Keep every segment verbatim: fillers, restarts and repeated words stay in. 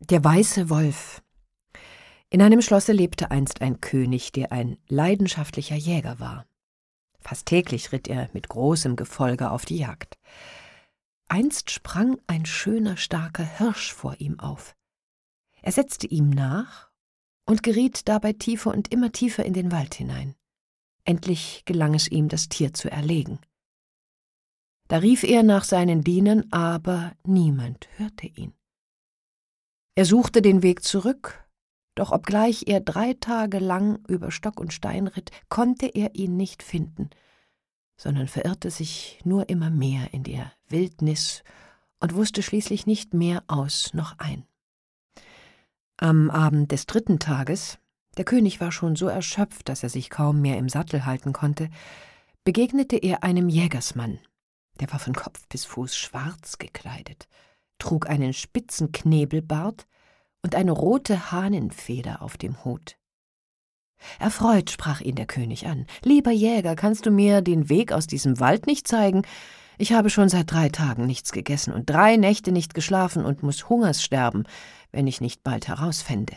Der weiße Wolf. In einem Schlosse lebte einst ein König, der ein leidenschaftlicher Jäger war. Fast täglich ritt er mit großem Gefolge auf die Jagd. Einst sprang ein schöner, starker Hirsch vor ihm auf. Er setzte ihm nach und geriet dabei tiefer und immer tiefer in den Wald hinein. Endlich gelang es ihm, das Tier zu erlegen. Da rief er nach seinen Dienern, aber niemand hörte ihn. Er suchte den Weg zurück, doch obgleich er drei Tage lang über Stock und Stein ritt, konnte er ihn nicht finden, sondern verirrte sich nur immer mehr in der Wildnis und wusste schließlich nicht mehr aus noch ein. Am Abend des dritten Tages, der König war schon so erschöpft, dass er sich kaum mehr im Sattel halten konnte, begegnete er einem Jägersmann. Der war von Kopf bis Fuß schwarz gekleidet, trug einen spitzen Knebelbart und eine rote Hahnenfeder auf dem Hut. Erfreut sprach ihn der König an: »Lieber Jäger, kannst du mir den Weg aus diesem Wald nicht zeigen? Ich habe schon seit drei Tagen nichts gegessen und drei Nächte nicht geschlafen und muß Hungers sterben, wenn ich nicht bald herausfände.«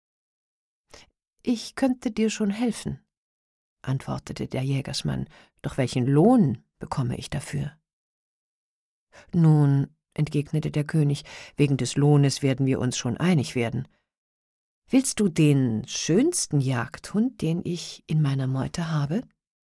»Ich könnte dir schon helfen«, antwortete der Jägersmann, »doch welchen Lohn bekomme ich dafür?« »Nun«, entgegnete der König, »wegen des Lohnes werden wir uns schon einig werden. Willst du den schönsten Jagdhund, den ich in meiner Meute habe?«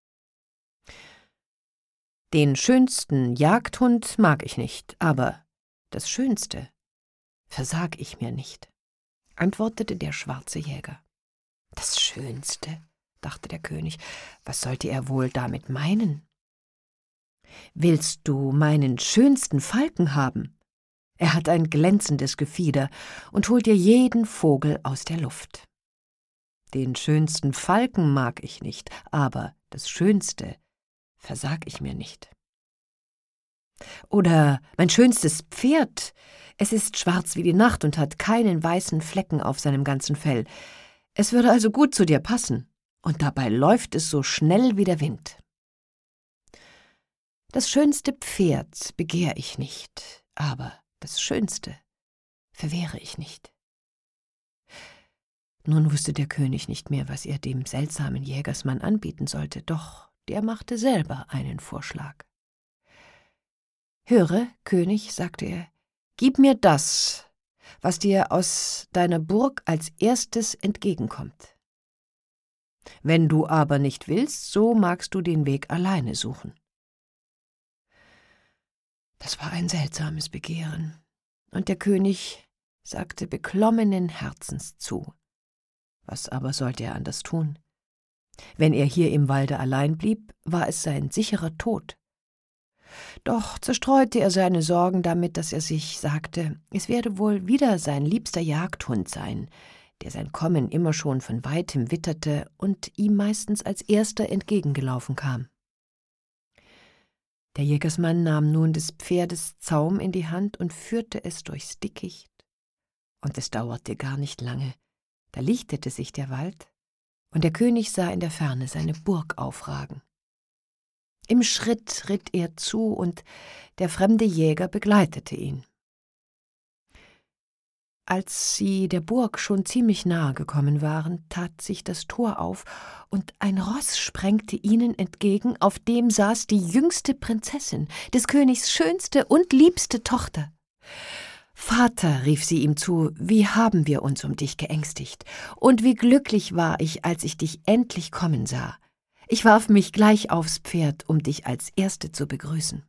»Den schönsten Jagdhund mag ich nicht, aber das Schönste versag ich mir nicht«, antwortete der schwarze Jäger. »Das Schönste«, dachte der König, was sollte er wohl damit meinen? »Willst du meinen schönsten Falken haben? Er hat ein glänzendes Gefieder und holt dir jeden Vogel aus der Luft.« »Den schönsten Falken mag ich nicht, aber das Schönste versag ich mir nicht.« »Oder mein schönstes Pferd, es ist schwarz wie die Nacht und hat keinen weißen Flecken auf seinem ganzen Fell. Es würde also gut zu dir passen, und dabei läuft es so schnell wie der Wind.« »Das schönste Pferd begehr ich nicht, aber das Schönste verwehre ich nicht.« Nun wusste der König nicht mehr, was er dem seltsamen Jägersmann anbieten sollte, doch der machte selber einen Vorschlag. »Höre, König«, sagte er, »gib mir das, was dir aus deiner Burg als erstes entgegenkommt. Wenn du aber nicht willst, so magst du den Weg alleine suchen.« Das war ein seltsames Begehren, und der König sagte beklommenen Herzens zu. Was aber sollte er anders tun? Wenn er hier im Walde allein blieb, war es sein sicherer Tod. Doch zerstreute er seine Sorgen damit, dass er sich sagte, es werde wohl wieder sein liebster Jagdhund sein, der sein Kommen immer schon von weitem witterte und ihm meistens als erster entgegengelaufen kam. Der Jägersmann nahm nun des Pferdes Zaum in die Hand und führte es durchs Dickicht, und es dauerte gar nicht lange, da lichtete sich der Wald, und der König sah in der Ferne seine Burg aufragen. Im Schritt ritt er zu, und der fremde Jäger begleitete ihn. Als sie der Burg schon ziemlich nahe gekommen waren, tat sich das Tor auf, und ein Ross sprengte ihnen entgegen, auf dem saß die jüngste Prinzessin, des Königs schönste und liebste Tochter. »Vater«, rief sie ihm zu, »wie haben wir uns um dich geängstigt, und wie glücklich war ich, als ich dich endlich kommen sah. Ich warf mich gleich aufs Pferd, um dich als Erste zu begrüßen.«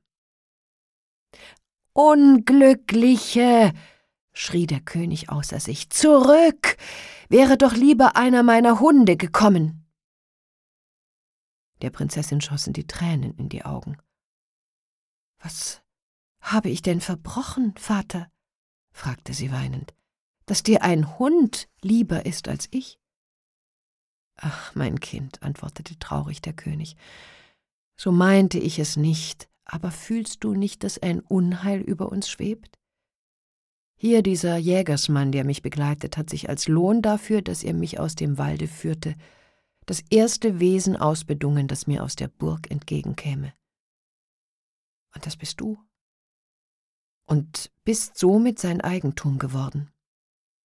»Unglückliche«, schrie der König außer sich, »zurück! Wäre doch lieber einer meiner Hunde gekommen!« Der Prinzessin schossen die Tränen in die Augen. »Was habe ich denn verbrochen, Vater?« fragte sie weinend, »dass dir ein Hund lieber ist als ich?« »Ach, mein Kind«, antwortete traurig der König, »so meinte ich es nicht, aber fühlst du nicht, dass ein Unheil über uns schwebt? Hier dieser Jägersmann, der mich begleitet, hat sich als Lohn dafür, dass er mich aus dem Walde führte, das erste Wesen ausbedungen, das mir aus der Burg entgegenkäme. Und das bist du. Und bist somit sein Eigentum geworden.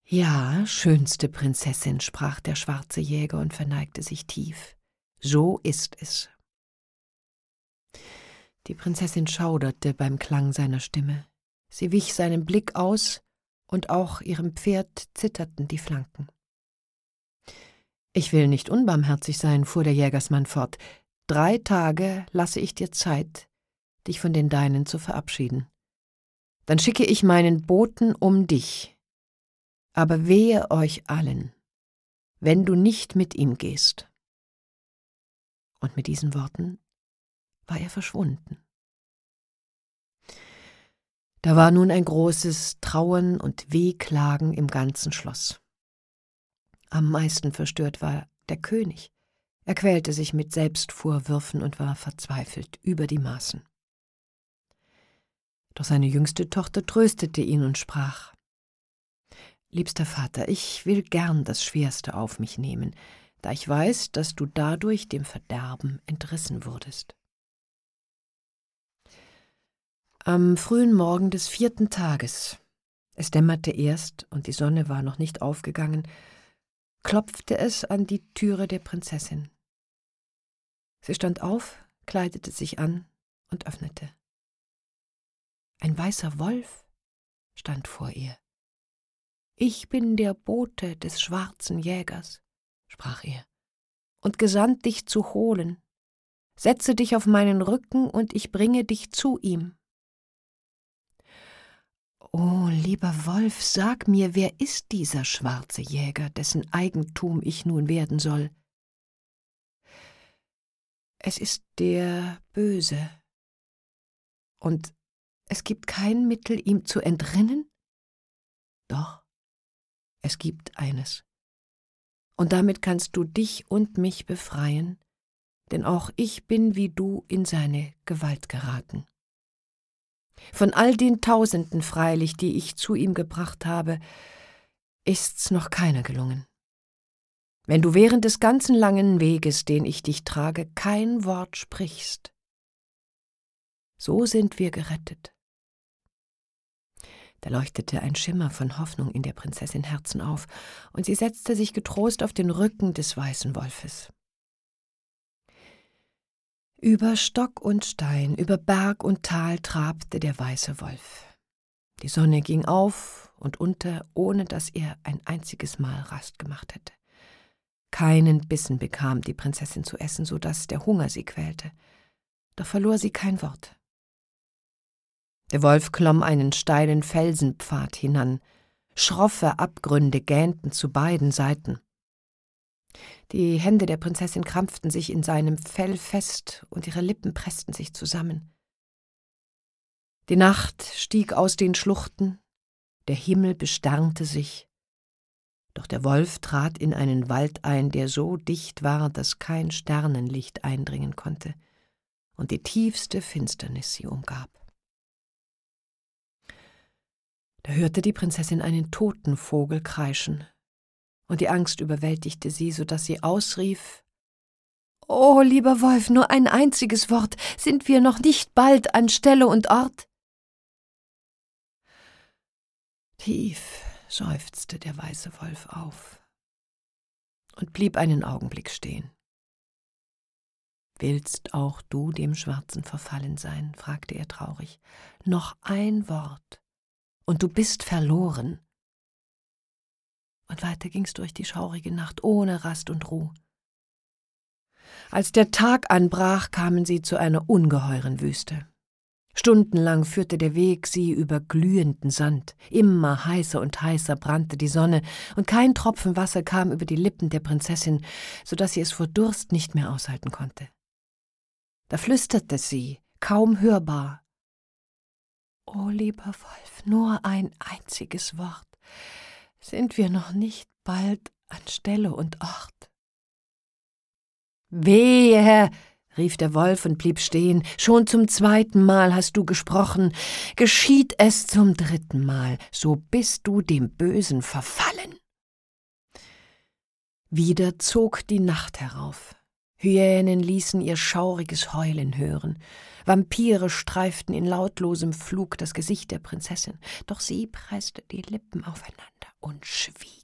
»Ja, schönste Prinzessin«, sprach der schwarze Jäger und verneigte sich tief, »so ist es.« Die Prinzessin schauderte beim Klang seiner Stimme. Sie wich seinem Blick aus, und auch ihrem Pferd zitterten die Flanken. »Ich will nicht unbarmherzig sein«, fuhr der Jägersmann fort. »Drei Tage lasse ich dir Zeit, dich von den Deinen zu verabschieden. Dann schicke ich meinen Boten um dich. Aber wehe euch allen, wenn du nicht mit ihm gehst.« Und mit diesen Worten war er verschwunden. Da war nun ein großes Trauern und Wehklagen im ganzen Schloss. Am meisten verstört war der König. Er quälte sich mit Selbstvorwürfen und war verzweifelt über die Maßen. Doch seine jüngste Tochter tröstete ihn und sprach: »Liebster Vater, ich will gern das Schwerste auf mich nehmen, da ich weiß, dass du dadurch dem Verderben entrissen wurdest.« Am frühen Morgen des vierten Tages, es dämmerte erst und die Sonne war noch nicht aufgegangen, klopfte es an die Türe der Prinzessin. Sie stand auf, kleidete sich an und öffnete. Ein weißer Wolf stand vor ihr. »Ich bin der Bote des schwarzen Jägers«, sprach er, »und gesandt, dich zu holen. Setze dich auf meinen Rücken, und ich bringe dich zu ihm.« »O, lieber Wolf, sag mir, wer ist dieser schwarze Jäger, dessen Eigentum ich nun werden soll?« »Es ist der Böse. Und es gibt kein Mittel, ihm zu entrinnen?« »Doch, es gibt eines. Und damit kannst du dich und mich befreien, denn auch ich bin wie du in seine Gewalt geraten. Von all den Tausenden freilich, die ich zu ihm gebracht habe, ist's noch keiner gelungen. Wenn du während des ganzen langen Weges, den ich dich trage, kein Wort sprichst, so sind wir gerettet.« Da leuchtete ein Schimmer von Hoffnung in der Prinzessin Herzen auf, und sie setzte sich getrost auf den Rücken des weißen Wolfes. Über Stock und Stein, über Berg und Tal trabte der weiße Wolf. Die Sonne ging auf und unter, ohne dass er ein einziges Mal Rast gemacht hätte. Keinen Bissen bekam die Prinzessin zu essen, so dass der Hunger sie quälte. Doch verlor sie kein Wort. Der Wolf klomm einen steilen Felsenpfad hinan. Schroffe Abgründe gähnten zu beiden Seiten. Die Hände der Prinzessin krampften sich in seinem Fell fest und ihre Lippen pressten sich zusammen. Die Nacht stieg aus den Schluchten, der Himmel besternte sich, doch der Wolf trat in einen Wald ein, der so dicht war, dass kein Sternenlicht eindringen konnte und die tiefste Finsternis sie umgab. Da hörte die Prinzessin einen toten Vogel kreischen, und die Angst überwältigte sie, so dass sie ausrief: »O, lieber Wolf, nur ein einziges Wort, sind wir noch nicht bald an Stelle und Ort?« Tief seufzte der weiße Wolf auf und blieb einen Augenblick stehen. »Willst auch du dem Schwarzen verfallen sein?« fragte er traurig. »Noch ein Wort, und du bist verloren.« Und weiter ging's durch die schaurige Nacht, ohne Rast und Ruhe. Als der Tag anbrach, kamen sie zu einer ungeheuren Wüste. Stundenlang führte der Weg sie über glühenden Sand. Immer heißer und heißer brannte die Sonne, und kein Tropfen Wasser kam über die Lippen der Prinzessin, so dass sie es vor Durst nicht mehr aushalten konnte. Da flüsterte sie, kaum hörbar: »O, lieber Wolf, nur ein einziges Wort. Sind wir noch nicht bald an Stelle und Ort?« »Wehe«, rief der Wolf und blieb stehen, »schon zum zweiten Mal hast du gesprochen. Geschieht es zum dritten Mal, so bist du dem Bösen verfallen.« Wieder zog die Nacht herauf. Hyänen ließen ihr schauriges Heulen hören. Vampire streiften in lautlosem Flug das Gesicht der Prinzessin, doch sie presste die Lippen aufeinander und schwieg.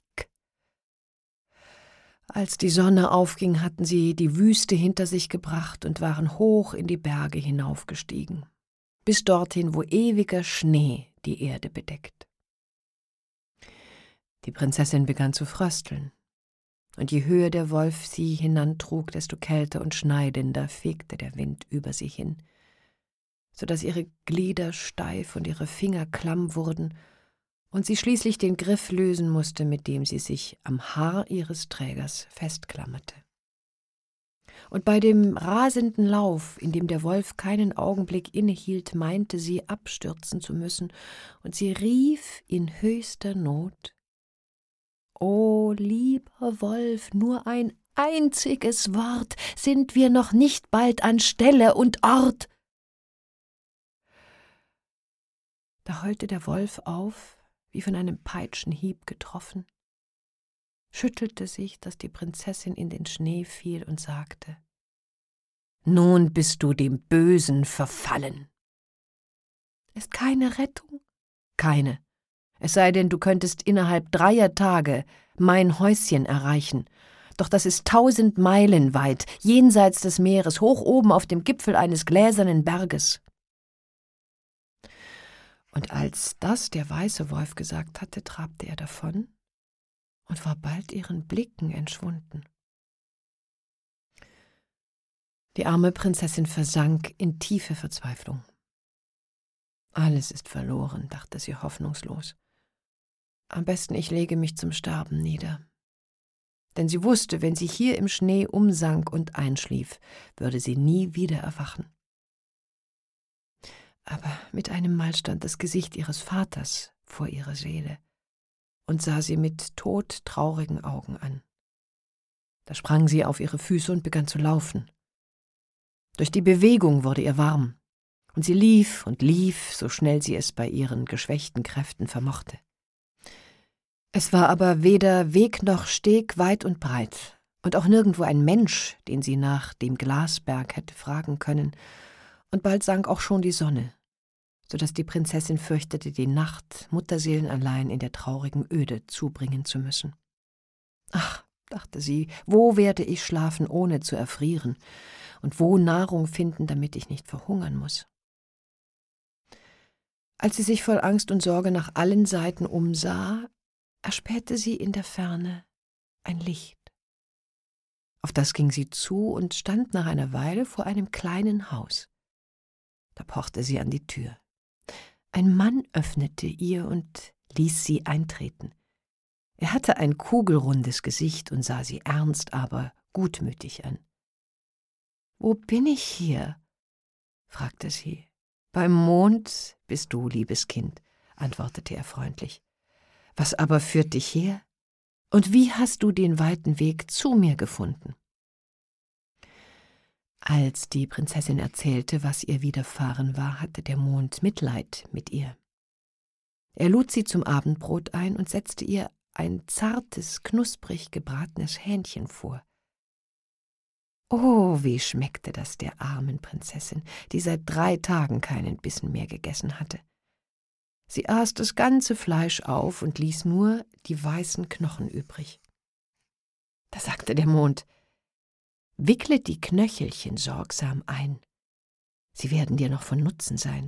Als die Sonne aufging, hatten sie die Wüste hinter sich gebracht und waren hoch in die Berge hinaufgestiegen, bis dorthin, wo ewiger Schnee die Erde bedeckt. Die Prinzessin begann zu frösteln, und je höher der Wolf sie hinantrug, desto kälter und schneidender fegte der Wind über sie hin, so dass ihre Glieder steif und ihre Finger klamm wurden und sie schließlich den Griff lösen musste, mit dem sie sich am Haar ihres Trägers festklammerte. Und bei dem rasenden Lauf, in dem der Wolf keinen Augenblick innehielt, meinte sie, abstürzen zu müssen, und sie rief in höchster Not: »O lieber Wolf, nur ein einziges Wort, sind wir noch nicht bald an Stelle und Ort?« Da heulte der Wolf auf, wie von einem Peitschenhieb getroffen, schüttelte sich, dass die Prinzessin in den Schnee fiel und sagte: »Nun bist du dem Bösen verfallen.« »Ist keine Rettung?« »Keine. Es sei denn, du könntest innerhalb dreier Tage mein Häuschen erreichen. Doch das ist tausend Meilen weit, jenseits des Meeres, hoch oben auf dem Gipfel eines gläsernen Berges.« Und als das der weiße Wolf gesagt hatte, trabte er davon und war bald ihren Blicken entschwunden. Die arme Prinzessin versank in tiefe Verzweiflung. Alles ist verloren, dachte sie hoffnungslos. Am besten ich lege mich zum Sterben nieder. Denn sie wusste, wenn sie hier im Schnee umsank und einschlief, würde sie nie wieder erwachen. Aber mit einem Mal stand das Gesicht ihres Vaters vor ihrer Seele und sah sie mit todtraurigen Augen an. Da sprang sie auf ihre Füße und begann zu laufen. Durch die Bewegung wurde ihr warm, und sie lief und lief, so schnell sie es bei ihren geschwächten Kräften vermochte. Es war aber weder Weg noch Steg weit und breit, und auch nirgendwo ein Mensch, den sie nach dem Glasberg hätte fragen können, und bald sank auch schon die Sonne, so dass die Prinzessin fürchtete, die Nacht mutterseelenallein in der traurigen Öde zubringen zu müssen. »Ach«, dachte sie, »wo werde ich schlafen, ohne zu erfrieren, und wo Nahrung finden, damit ich nicht verhungern muss?« Als sie sich voll Angst und Sorge nach allen Seiten umsah, erspähte sie in der Ferne ein Licht. Auf das ging sie zu und stand nach einer Weile vor einem kleinen Haus. Da pochte sie an die Tür. Ein Mann öffnete ihr und ließ sie eintreten. Er hatte ein kugelrundes Gesicht und sah sie ernst, aber gutmütig an. »Wo bin ich hier?« fragte sie. »Beim Mond bist du, liebes Kind«, antwortete er freundlich. »Was aber führt dich her? Und wie hast du den weiten Weg zu mir gefunden?« Als die Prinzessin erzählte, was ihr widerfahren war, hatte der Mond Mitleid mit ihr. Er lud sie zum Abendbrot ein und setzte ihr ein zartes, knusprig gebratenes Hähnchen vor. Oh, wie schmeckte das der armen Prinzessin, die seit drei Tagen keinen Bissen mehr gegessen hatte. Sie aß das ganze Fleisch auf und ließ nur die weißen Knochen übrig. Da sagte der Mond: »Wickle die Knöchelchen sorgsam ein. Sie werden dir noch von Nutzen sein.«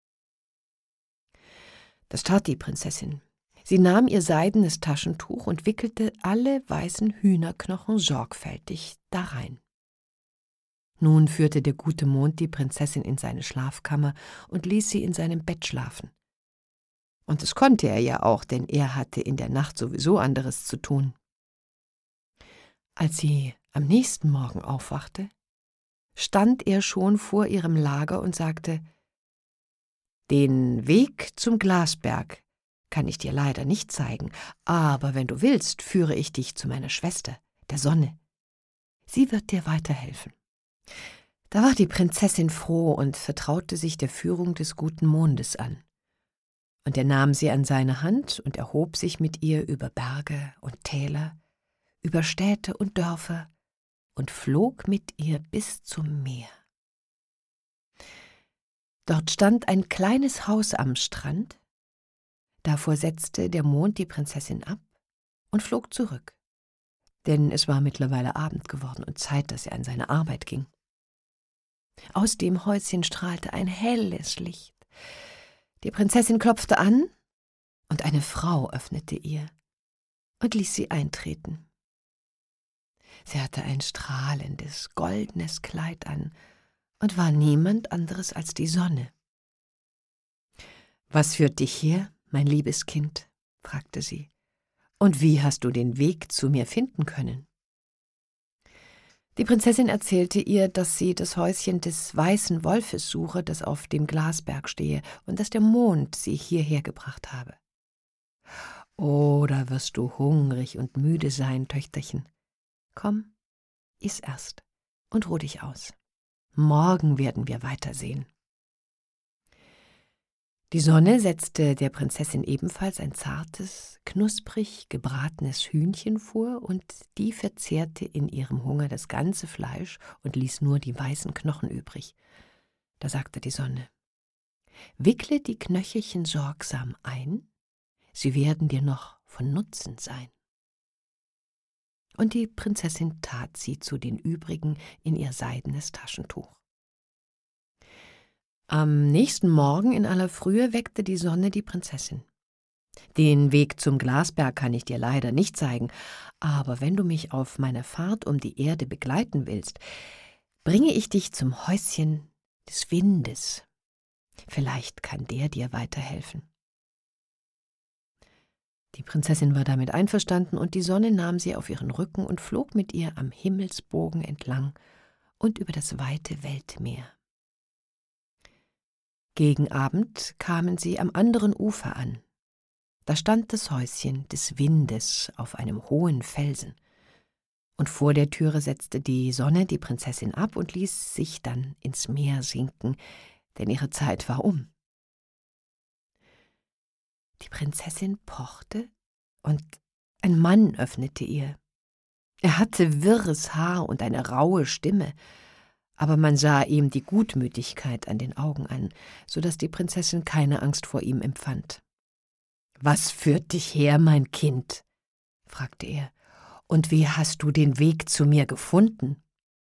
Das tat die Prinzessin. Sie nahm ihr seidenes Taschentuch und wickelte alle weißen Hühnerknochen sorgfältig darein. Nun führte der gute Mond die Prinzessin in seine Schlafkammer und ließ sie in seinem Bett schlafen. Und das konnte er ja auch, denn er hatte in der Nacht sowieso anderes zu tun. Als sie am nächsten Morgen aufwachte, stand er schon vor ihrem Lager und sagte: »Den Weg zum Glasberg kann ich dir leider nicht zeigen, aber wenn du willst, führe ich dich zu meiner Schwester, der Sonne. Sie wird dir weiterhelfen.« Da war die Prinzessin froh und vertraute sich der Führung des guten Mondes an. Und er nahm sie an seine Hand und erhob sich mit ihr über Berge und Täler, über Städte und Dörfer und flog mit ihr bis zum Meer. Dort stand ein kleines Haus am Strand, Davor setzte der Mond die Prinzessin ab und flog zurück, denn es war mittlerweile Abend geworden und Zeit, dass er an seine Arbeit ging. Aus dem Häuschen strahlte ein helles Licht. Die Prinzessin klopfte an, und eine Frau öffnete ihr und ließ sie eintreten. Sie hatte ein strahlendes, goldenes Kleid an und war niemand anderes als die Sonne. »Was führt dich her, mein liebes Kind?« fragte sie. »Und wie hast du den Weg zu mir finden können?« Die Prinzessin erzählte ihr, dass sie das Häuschen des Weißen Wolfes suche, das auf dem Glasberg stehe, und dass der Mond sie hierher gebracht habe. »Oh, da wirst du hungrig und müde sein, Töchterchen. Komm, iss erst und ruh dich aus. Morgen werden wir weitersehen.« Die Sonne setzte der Prinzessin ebenfalls ein zartes, knusprig gebratenes Hühnchen vor, und die verzehrte in ihrem Hunger das ganze Fleisch und ließ nur die weißen Knochen übrig. Da sagte die Sonne: »Wickle die Knöchelchen sorgsam ein, sie werden dir noch von Nutzen sein.« Und die Prinzessin tat sie zu den übrigen in ihr seidenes Taschentuch. Am nächsten Morgen in aller Frühe weckte die Sonne die Prinzessin. »Den Weg zum Glasberg kann ich dir leider nicht zeigen, aber wenn du mich auf meiner Fahrt um die Erde begleiten willst, bringe ich dich zum Häuschen des Windes. Vielleicht kann der dir weiterhelfen.« Die Prinzessin war damit einverstanden, und die Sonne nahm sie auf ihren Rücken und flog mit ihr am Himmelsbogen entlang und über das weite Weltmeer. Gegen Abend kamen sie am anderen Ufer an. Da stand das Häuschen des Windes auf einem hohen Felsen, und vor der Türe setzte die Sonne die Prinzessin ab und ließ sich dann ins Meer sinken, denn ihre Zeit war um. Die Prinzessin pochte, und ein Mann öffnete ihr. Er hatte wirres Haar und eine raue Stimme, aber man sah ihm die Gutmütigkeit an den Augen an, so dass die Prinzessin keine Angst vor ihm empfand. »Was führt dich her, mein Kind?« fragte er. »Und wie hast du den Weg zu mir gefunden?«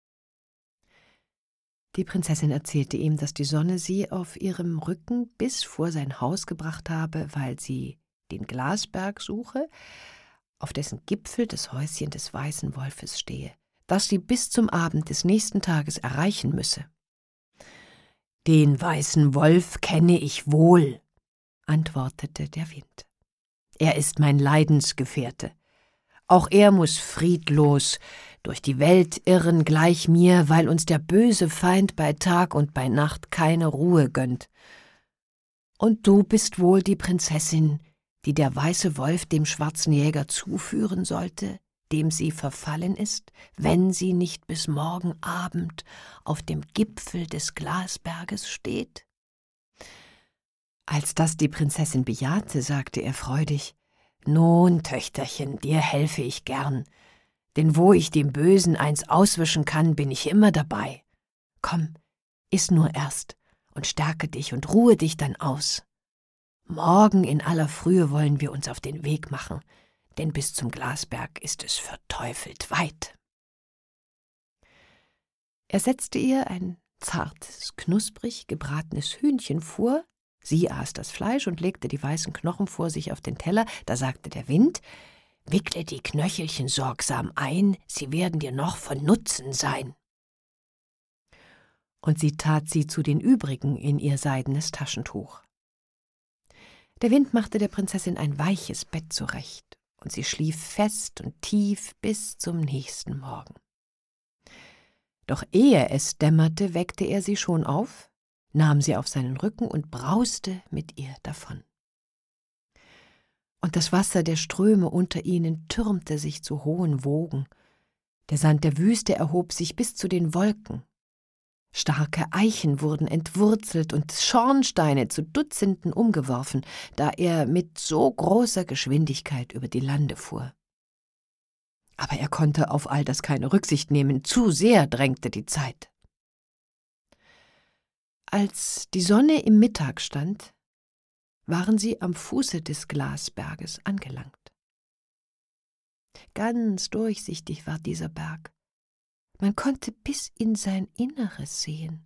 Die Prinzessin erzählte ihm, dass die Sonne sie auf ihrem Rücken bis vor sein Haus gebracht habe, weil sie den Glasberg suche, auf dessen Gipfel das Häuschen des Weißen Wolfes stehe, das sie bis zum Abend des nächsten Tages erreichen müsse. »Den Weißen Wolf kenne ich wohl«, antwortete der Wind. »Er ist mein Leidensgefährte. Auch er muß friedlos durch die Welt irren gleich mir, weil uns der böse Feind bei Tag und bei Nacht keine Ruhe gönnt. Und du bist wohl die Prinzessin, die der weiße Wolf dem schwarzen Jäger zuführen sollte, dem sie verfallen ist, wenn sie nicht bis morgen Abend auf dem Gipfel des Glasberges steht?« Als das die Prinzessin bejahte, sagte er freudig: »Nun, Töchterchen, dir helfe ich gern, denn wo ich dem Bösen eins auswischen kann, bin ich immer dabei. Komm, iss nur erst und stärke dich und ruhe dich dann aus. Morgen in aller Frühe wollen wir uns auf den Weg machen, denn bis zum Glasberg ist es verteufelt weit.« Er setzte ihr ein zartes, knusprig gebratenes Hühnchen vor. Sie aß das Fleisch und legte die weißen Knochen vor sich auf den Teller. Da sagte der Wind: »Wickle die Knöchelchen sorgsam ein, sie werden dir noch von Nutzen sein.« Und sie tat sie zu den übrigen in ihr seidenes Taschentuch. Der Wind machte der Prinzessin ein weiches Bett zurecht, und sie schlief fest und tief bis zum nächsten Morgen. Doch ehe es dämmerte, weckte er sie schon auf, nahm sie auf seinen Rücken und brauste mit ihr davon. Und das Wasser der Ströme unter ihnen türmte sich zu hohen Wogen, der Sand der Wüste erhob sich bis zu den Wolken. Starke Eichen wurden entwurzelt und Schornsteine zu Dutzenden umgeworfen, da er mit so großer Geschwindigkeit über die Lande fuhr. Aber er konnte auf all das keine Rücksicht nehmen, zu sehr drängte die Zeit. Als die Sonne im Mittag stand, waren sie am Fuße des Glasberges angelangt. Ganz durchsichtig war dieser Berg. Man konnte bis in sein Inneres sehen.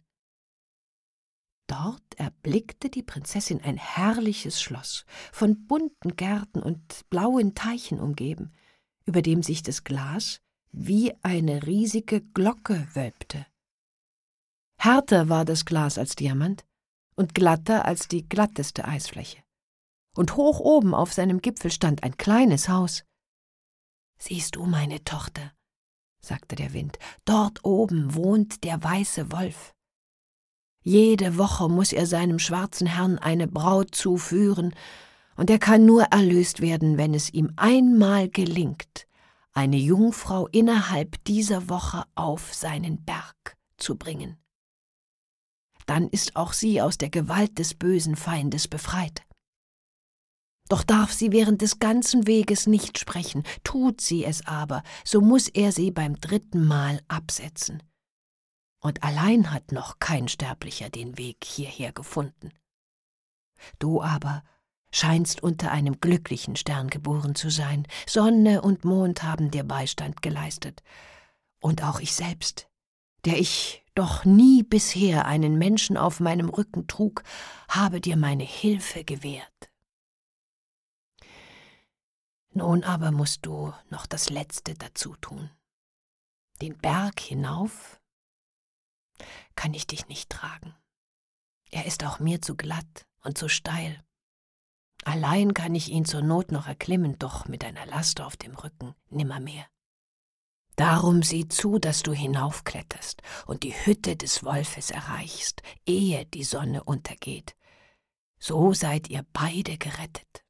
Dort erblickte die Prinzessin ein herrliches Schloss, von bunten Gärten und blauen Teichen umgeben, über dem sich das Glas wie eine riesige Glocke wölbte. Härter war das Glas als Diamant und glatter als die glatteste Eisfläche. Und hoch oben auf seinem Gipfel stand ein kleines Haus. »Siehst du, meine Tochter«, sagte der Wind, »dort oben wohnt der weiße Wolf. Jede Woche muß er seinem schwarzen Herrn eine Braut zuführen, und er kann nur erlöst werden, wenn es ihm einmal gelingt, eine Jungfrau innerhalb dieser Woche auf seinen Berg zu bringen. Dann ist auch sie aus der Gewalt des bösen Feindes befreit. Doch darf sie während des ganzen Weges nicht sprechen, tut sie es aber, so muß er sie beim dritten Mal absetzen. Und allein hat noch kein Sterblicher den Weg hierher gefunden. Du aber scheinst unter einem glücklichen Stern geboren zu sein. Sonne und Mond haben dir Beistand geleistet. Und auch ich selbst, der ich doch nie bisher einen Menschen auf meinem Rücken trug, habe dir meine Hilfe gewährt. Nun aber musst du noch das Letzte dazu tun. Den Berg hinauf kann ich dich nicht tragen. Er ist auch mir zu glatt und zu steil. Allein kann ich ihn zur Not noch erklimmen, doch mit einer Last auf dem Rücken nimmermehr. Darum sieh zu, dass du hinaufkletterst und die Hütte des Wolfes erreichst, ehe die Sonne untergeht. So seid ihr beide gerettet.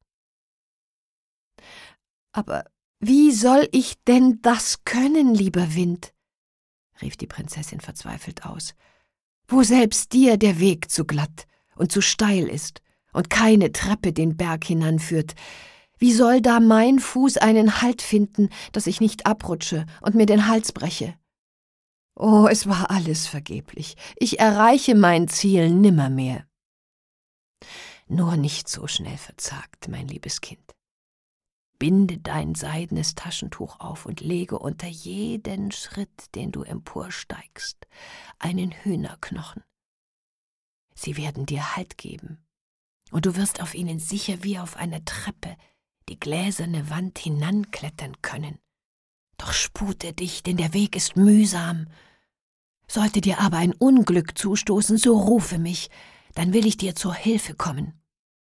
»Aber wie soll ich denn das können, lieber Wind?« rief die Prinzessin verzweifelt aus, »wo selbst dir der Weg zu glatt und zu steil ist und keine Treppe den Berg hinanführt. Wie soll da mein Fuß einen Halt finden, dass ich nicht abrutsche und mir den Hals breche? Oh, es war alles vergeblich. Ich erreiche mein Ziel nimmermehr.« »Nur nicht so schnell verzagt, mein liebes Kind. Binde dein seidenes Taschentuch auf und lege unter jeden Schritt, den du emporsteigst, einen Hühnerknochen. Sie werden dir Halt geben, und du wirst auf ihnen sicher wie auf einer Treppe die gläserne Wand hinanklettern können. Doch spute dich, denn der Weg ist mühsam. Sollte dir aber ein Unglück zustoßen, so rufe mich, dann will ich dir zur Hilfe kommen.«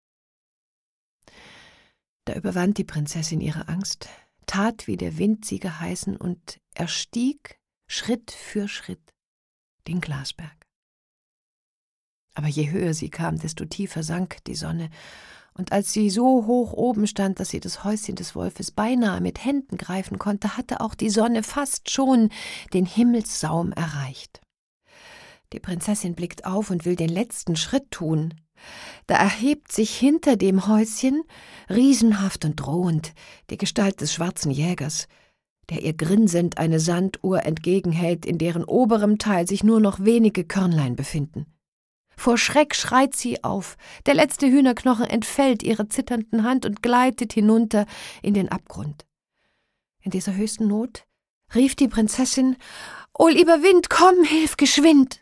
Da überwand die Prinzessin ihre Angst, tat, wie der Wind sie geheißen, und erstieg Schritt für Schritt den Glasberg. Aber je höher sie kam, desto tiefer sank die Sonne, und als sie so hoch oben stand, dass sie das Häuschen des Wolfes beinahe mit Händen greifen konnte, hatte auch die Sonne fast schon den Himmelssaum erreicht. Die Prinzessin blickt auf und will den letzten Schritt tun. Da erhebt sich hinter dem Häuschen, riesenhaft und drohend, die Gestalt des schwarzen Jägers, der ihr grinsend eine Sanduhr entgegenhält, in deren oberem Teil sich nur noch wenige Körnlein befinden. Vor Schreck schreit sie auf, der letzte Hühnerknochen entfällt ihrer zitternden Hand und gleitet hinunter in den Abgrund. In dieser höchsten Not rief die Prinzessin: »O lieber Wind, komm, hilf geschwind!«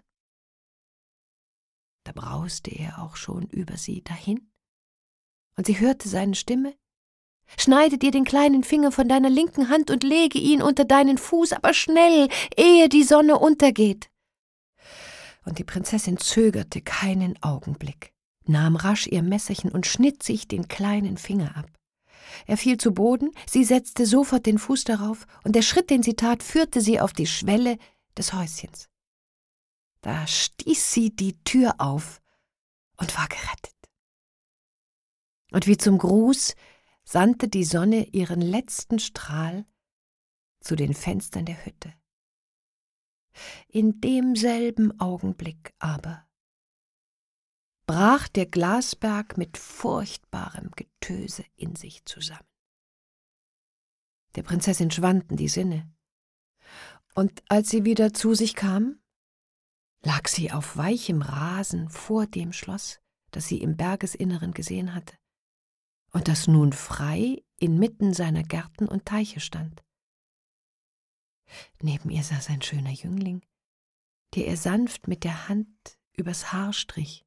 Da brauste er auch schon über sie dahin, und sie hörte seine Stimme: »Schneide dir den kleinen Finger von deiner linken Hand und lege ihn unter deinen Fuß, aber schnell, ehe die Sonne untergeht.« Und die Prinzessin zögerte keinen Augenblick, nahm rasch ihr Messerchen und schnitt sich den kleinen Finger ab. Er fiel zu Boden, sie setzte sofort den Fuß darauf, und der Schritt, den sie tat, führte sie auf die Schwelle des Häuschens. Da stieß sie die Tür auf und war gerettet. Und wie zum Gruß sandte die Sonne ihren letzten Strahl zu den Fenstern der Hütte. In demselben Augenblick aber brach der Glasberg mit furchtbarem Getöse in sich zusammen. Der Prinzessin schwanden die Sinne, und als sie wieder zu sich kam, lag sie auf weichem Rasen vor dem Schloss, das sie im Bergesinneren gesehen hatte und das nun frei inmitten seiner Gärten und Teiche stand. Neben ihr saß ein schöner Jüngling, der ihr sanft mit der Hand übers Haar strich.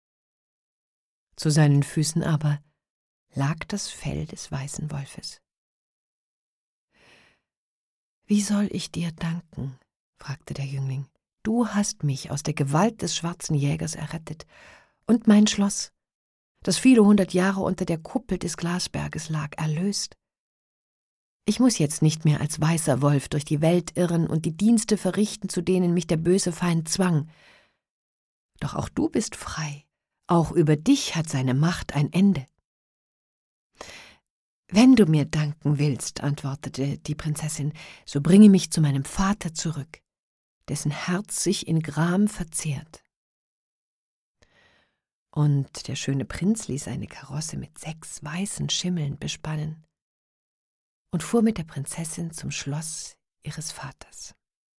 Zu seinen Füßen aber lag das Fell des weißen Wolfes. »Wie soll ich dir danken?« fragte der Jüngling. »Du hast mich aus der Gewalt des schwarzen Jägers errettet und mein Schloss, das viele hundert Jahre unter der Kuppel des Glasberges lag, erlöst. Ich muss jetzt nicht mehr als weißer Wolf durch die Welt irren und die Dienste verrichten, zu denen mich der böse Feind zwang. Doch auch du bist frei, auch über dich hat seine Macht ein Ende.« »Wenn du mir danken willst«, antwortete die Prinzessin, »so bringe mich zu meinem Vater zurück, dessen Herz sich in Gram verzehrt.« Und der schöne Prinz ließ eine Karosse mit sechs weißen Schimmeln bespannen und fuhr mit der Prinzessin zum Schloss ihres Vaters.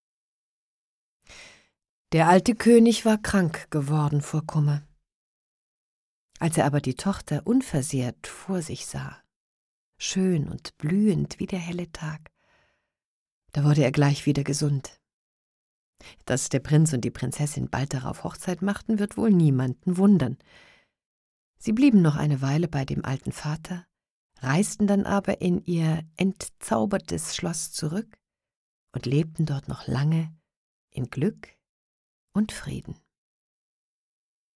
Der alte König war krank geworden vor Kummer. Als er aber die Tochter unversehrt vor sich sah, schön und blühend wie der helle Tag, da wurde er gleich wieder gesund. Dass der Prinz und die Prinzessin bald darauf Hochzeit machten, wird wohl niemanden wundern. Sie blieben noch eine Weile bei dem alten Vater, reisten dann aber in ihr entzaubertes Schloss zurück und lebten dort noch lange in Glück und Frieden.